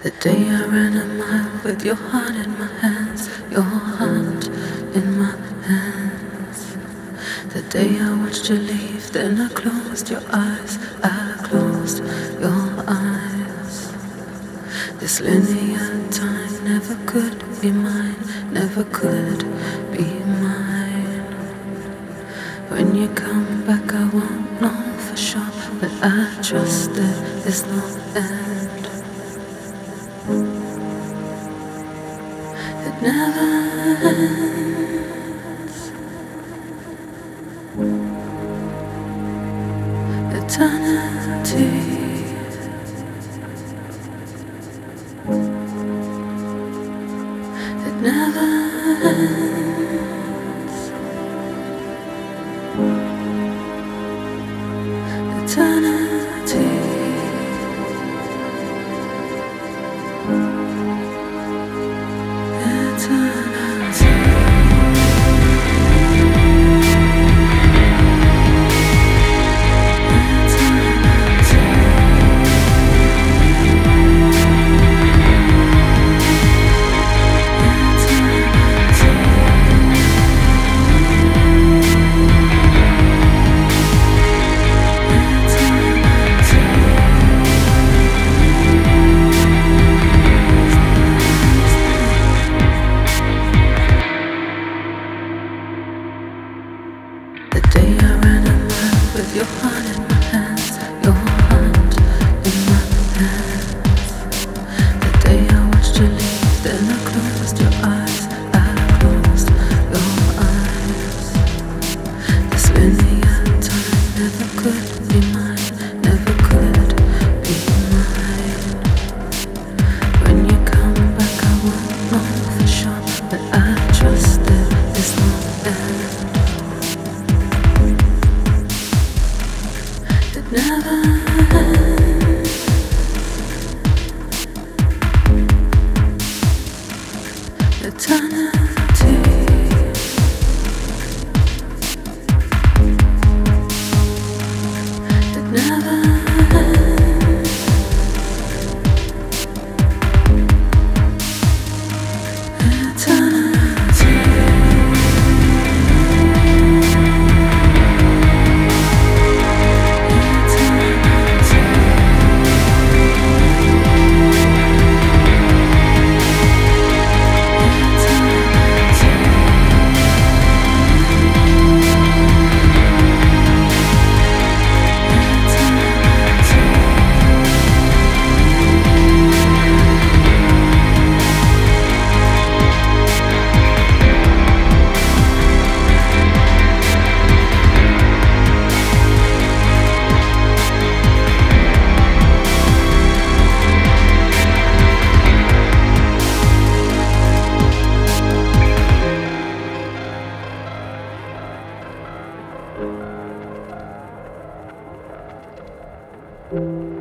The day I ran a mile with your heart in my hands, your heart in my hands. The day I watched you leave, then I closed your eyes, I closed your eyes. This linear time never could be mine, never could be mine. When you come back I won't know for sure, but I trust there is no end. It never ends. Eternity. It never ends. Eternity. The day I ran a mile with your heart in my hands, your heart in my hands. The day I watched you leave, then I closed your eyes, I closed your eyes. This linear time never could be mine, never could be mine. When you come back I won't know for sure, but I trust there is no end. Never ends. Eternity. It never ends. Eternity. Thank you.